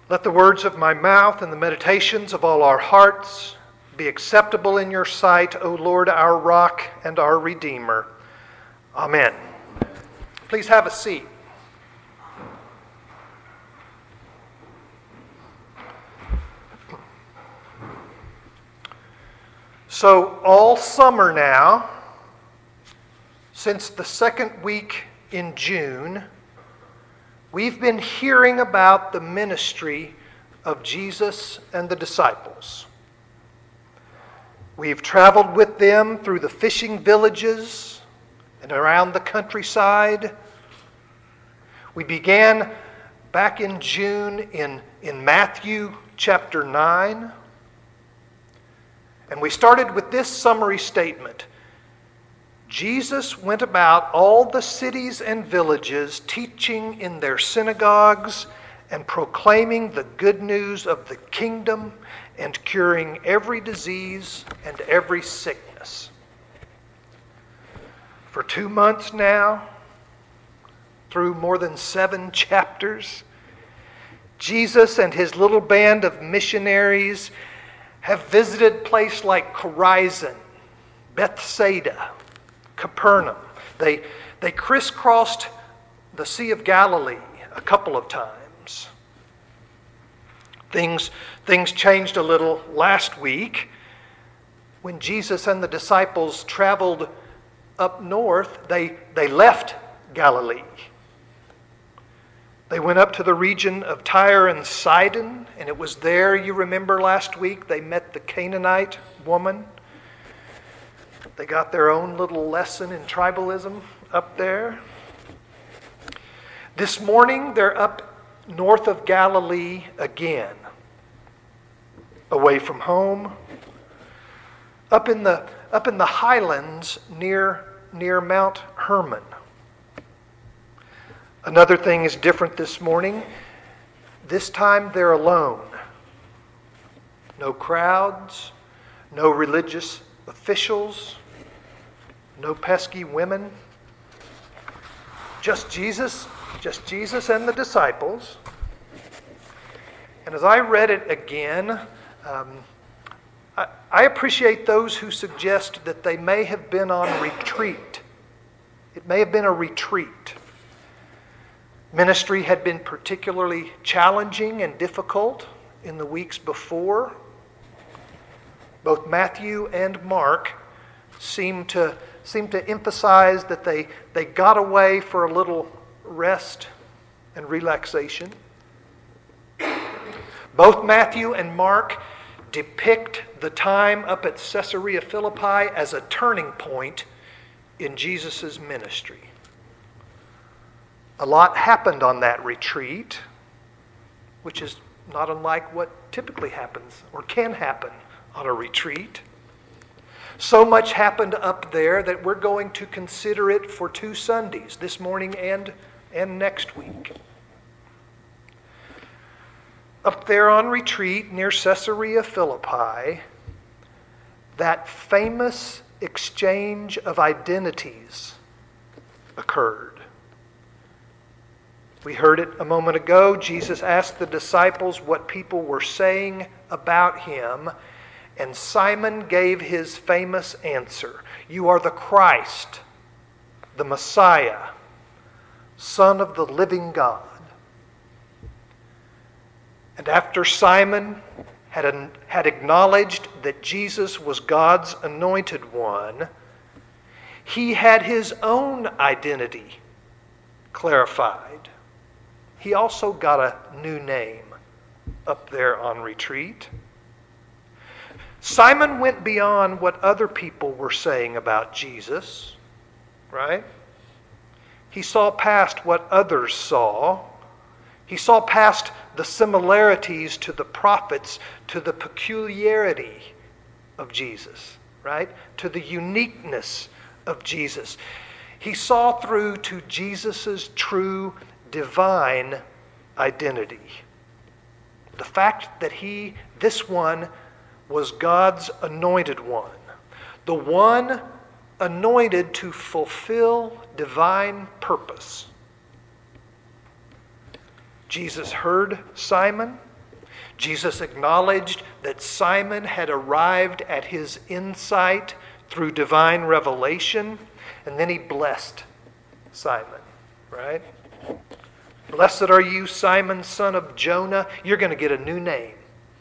Let the words of my mouth and the meditations of all our hearts be acceptable in your sight, O Lord, our rock and our Redeemer. Amen. Please have a seat. So all summer now, since the second week in June, we've been hearing about the ministry of Jesus and the disciples. We've traveled with them through the fishing villages and around the countryside. We began back in June in Matthew chapter 9. And we started with this summary statement. Jesus went about all the cities and villages, teaching in their synagogues and proclaiming the good news of the kingdom and curing every disease and every sickness. For 2 months now, through more than 7 chapters, Jesus and his little band of missionaries have visited places like Chorazin, Bethsaida, Capernaum. They crisscrossed the Sea of Galilee a couple of times. Things changed a little last week when Jesus and the disciples traveled up north. They left Galilee. They went up to the region of Tyre and Sidon, and it was there, you remember last week, they met the Canaanite woman. They got their own little lesson in tribalism up there. This morning, they're up north of Galilee again, away from home, up in the highlands near Mount Hermon. Another thing is different this morning. This time they're alone. No crowds, no religious officials, no pesky women. Just Jesus and the disciples. And as I read it again, I appreciate those who suggest that they may have been on retreat. It may have been a retreat. Ministry had been particularly challenging and difficult in the weeks before. Both Matthew and Mark seem to emphasize that they got away for a little rest and relaxation. Both Matthew and Mark depict the time up at Caesarea Philippi as a turning point in Jesus' ministry. A lot happened on that retreat, which is not unlike what typically happens or can happen on a retreat. So much happened up there that we're going to consider it for 2 Sundays, this morning and next week. Up there on retreat near Caesarea Philippi, that famous exchange of identities occurred. We heard it a moment ago. Jesus asked the disciples what people were saying about him, and Simon gave his famous answer. You are the Christ, the Messiah, Son of the living God. And after Simon had acknowledged that Jesus was God's anointed one, he had his own identity clarified. He also got a new name up there on retreat. Simon went beyond what other people were saying about Jesus, right? He saw past what others saw. He saw past the similarities to the prophets, to the peculiarity of Jesus, right? To the uniqueness of Jesus. He saw through to Jesus' true divine identity. The fact that this one, was God's anointed one. The one anointed to fulfill divine purpose. Jesus heard Simon, Jesus acknowledged that Simon had arrived at his insight through divine revelation, and then he blessed Simon, right? Blessed are you, Simon, son of Jonah. You're going to get a new name.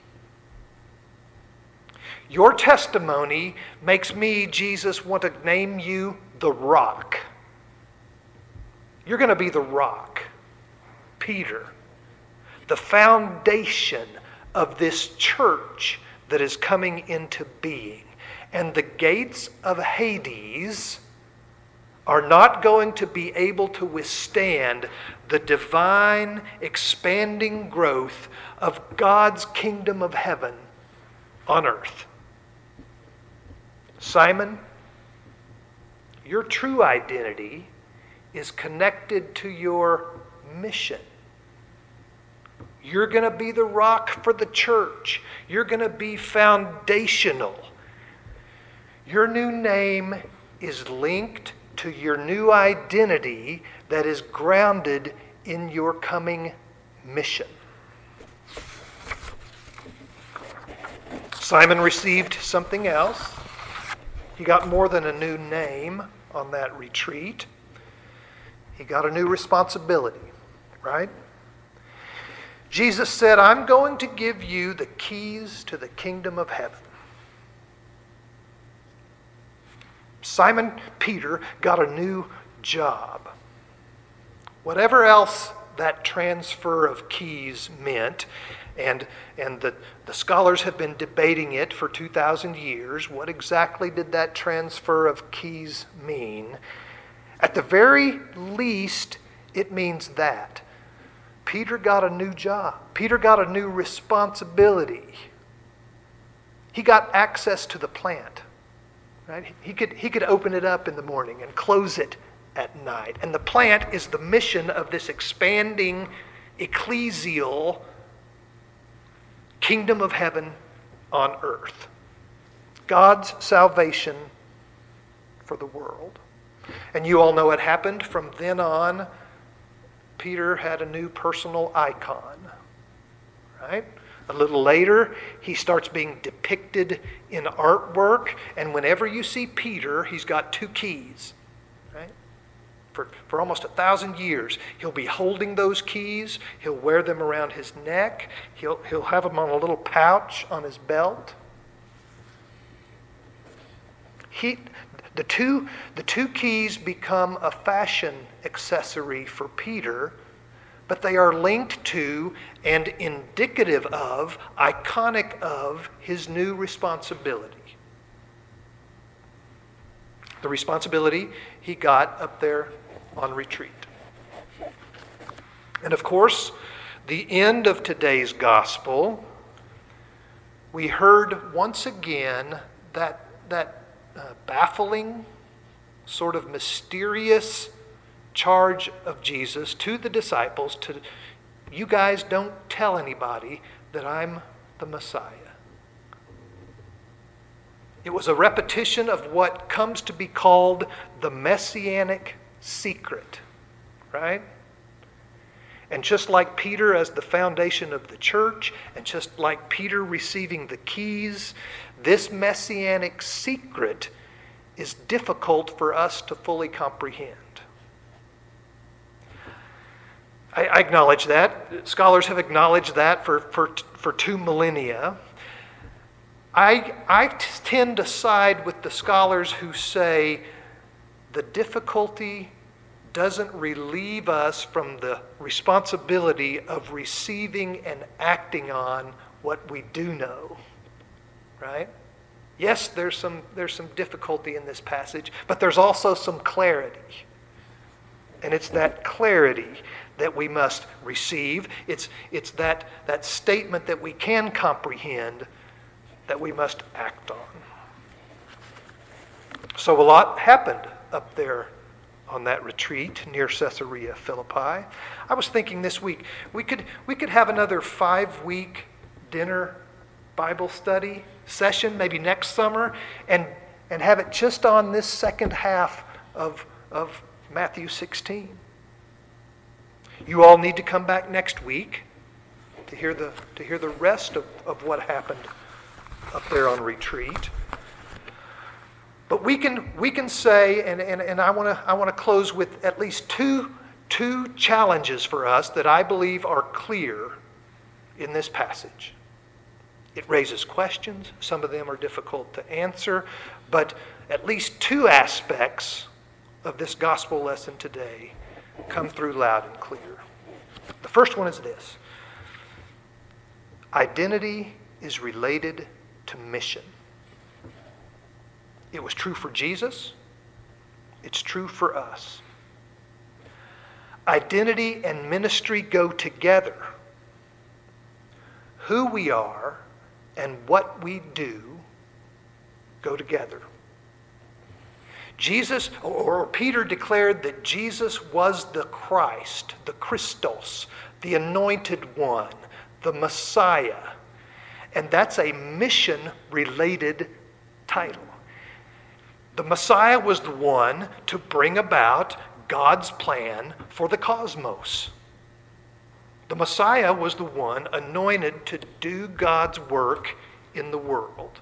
Your testimony makes me, Jesus, want to name you the Rock. You're going to be the Rock, Peter, the foundation of this church that is coming into being. And the gates of Hades are not going to be able to withstand the divine expanding growth of God's kingdom of heaven on earth. Simon, your true identity is connected to your mission. You're going to be the rock for the church. You're going to be foundational. Your new name is linked to your new identity that is grounded in your coming mission. Simon received something else. He got more than a new name on that retreat. He got a new responsibility, right? Jesus said, I'm going to give you the keys to the kingdom of heaven. Simon Peter got a new job. Whatever else that transfer of keys meant, and the scholars have been debating it for 2,000 years, what exactly did that transfer of keys mean? At the very least, it means that. Peter got a new job. Peter got a new responsibility. He got access to the plant. Right? He could open it up in the morning and close it at night. And the plant is the mission of this expanding ecclesial kingdom of heaven on earth. God's salvation for the world. And you all know what happened. From then on, Peter had a new personal icon. Right? A little later, he starts being depicted in artwork, and whenever you see Peter, he's got two keys. Right? For almost 1,000 years, he'll be holding those keys. He'll wear them around his neck. He'll have them on a little pouch on his belt. The two keys become a fashion accessory for Peter, but they are linked to and indicative of, iconic of, his new responsibility. The responsibility he got up there on retreat. And of course, the end of today's gospel, we heard once again that baffling, sort of mysterious charge of Jesus to the disciples to, you guys don't tell anybody that I'm the Messiah. It was a repetition of what comes to be called the messianic secret, right? And just like Peter as the foundation of the church, and just like Peter receiving the keys, this messianic secret is difficult for us to fully comprehend. I acknowledge that. Scholars have acknowledged that for 2 millennia. I tend to side with the scholars who say the difficulty doesn't relieve us from the responsibility of receiving and acting on what we do know. Right? Yes, there's some difficulty in this passage, but there's also some clarity. And it's that clarity that we must receive. It's that statement that we can comprehend that we must act on. So a lot happened up there on that retreat near Caesarea Philippi. I was thinking this week we could have another 5-week dinner Bible study session, maybe next summer, and have it just on this second half of Matthew 16. You all need to come back next week to hear the rest of what happened up there on retreat. But we can say, and I want to close with at least two challenges for us that I believe are clear in this passage. It raises questions. Some of them are difficult to answer, but at least two aspects of this gospel lesson today come through loud and clear. The first one is this: identity is related to mission. It was true for Jesus. It's true for us. Identity and ministry go together. Who we are and what we do go together. Jesus, or Peter declared that Jesus was the Christ, the Christos, the anointed one, the Messiah. And that's a mission-related title. The Messiah was the one to bring about God's plan for the cosmos. The Messiah was the one anointed to do God's work in the world.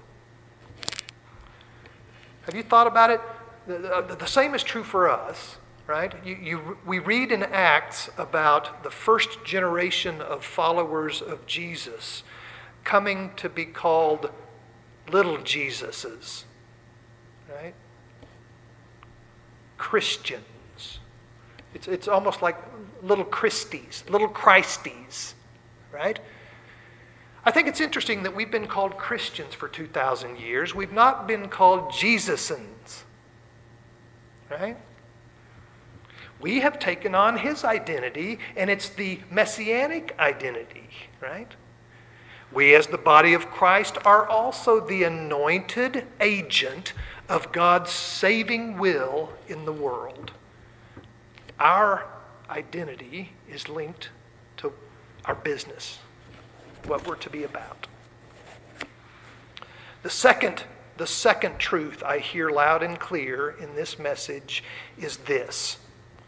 Have you thought about it? The same is true for us, right? We read in Acts about the first generation of followers of Jesus coming to be called little Jesuses, right? Christians. It's almost like little Christies, little Christies, right? I think it's interesting that we've been called Christians for 2,000 years. We've not been called Jesusans, right? We have taken on his identity, and it's the messianic identity, right? We as the body of Christ are also the anointed agent of God's saving will in the world. Our identity is linked to our business, what we're to be about. The second truth I hear loud and clear in this message is this: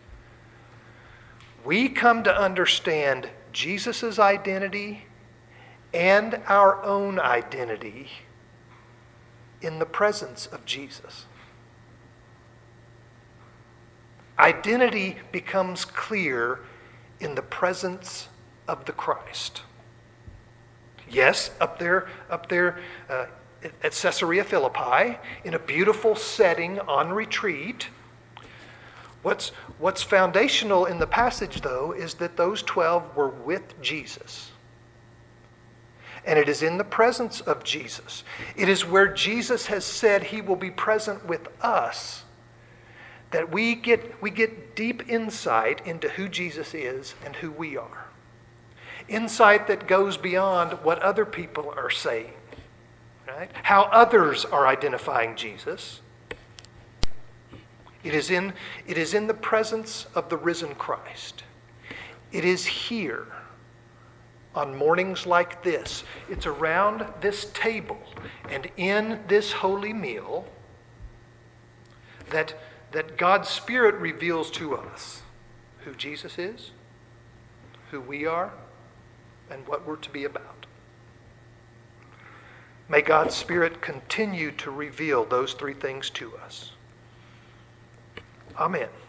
we come to understand Jesus' identity and our own identity in the presence of Jesus. Identity becomes clear in the presence of the Christ. Yes, up there at Caesarea Philippi, in a beautiful setting on retreat. What's foundational in the passage, though, is that those 12 were with Jesus. And it is in the presence of Jesus. It is where Jesus has said he will be present with us that we get deep insight into who Jesus is and who we are. Insight that goes beyond what other people are saying, right? How others are identifying Jesus. It is in the presence of the risen Christ. It is here on mornings like this. It's around this table and in this holy meal that God's Spirit reveals to us who Jesus is, who we are, and what we're to be about. May God's Spirit continue to reveal those three things to us. Amen.